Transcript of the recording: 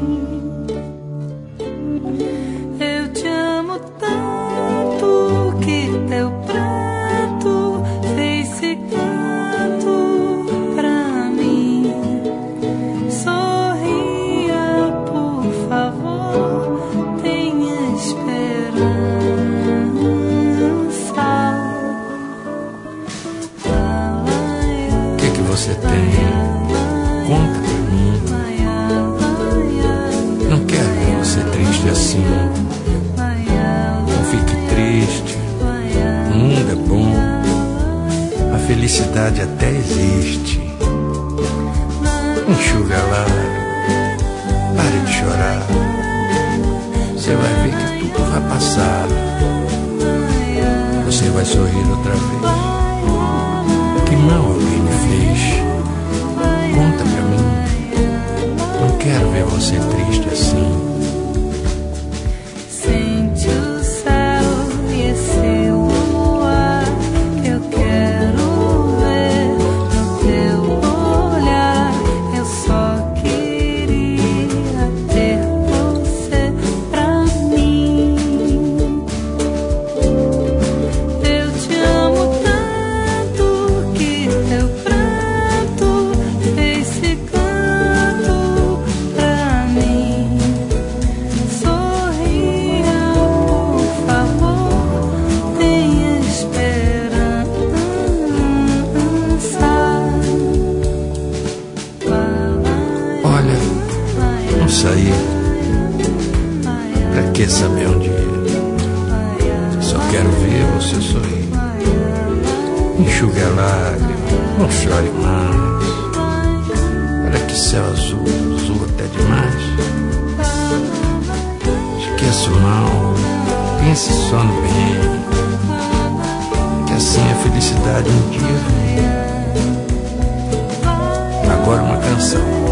Eu te amo tanto que teu pranto fez esse canto pra mim. Sorria, por favor, tenha esperança. O que você tem? Conta pra mim. Não quero ver você triste assim. Não fique triste. O mundo é bom. A felicidade até existe. Enxuga a lágrima. Pare de chorar. Você vai ver que tudo vai passar. Você vai sorrir outra vez. Que mal alguém me fez? Conta pra mim. Não quero ver você triste assim. Sente o céu e esse luar. Eu quero ver no teu olhar. Eu só queria ter você pra mim. Eu te amo tanto que teu pranto fez esse canto pra mim. Sorria, por favor, tenha esperança. Olha, não sair. Pra que saber onde ir? Só quero ver você sorrir. Enxugue a lágrima, não chore mais. Olha que céu azul, azul até demais. Esqueça o mal, pense só no bem. Que assim a felicidade um dia vem. Agora uma canção.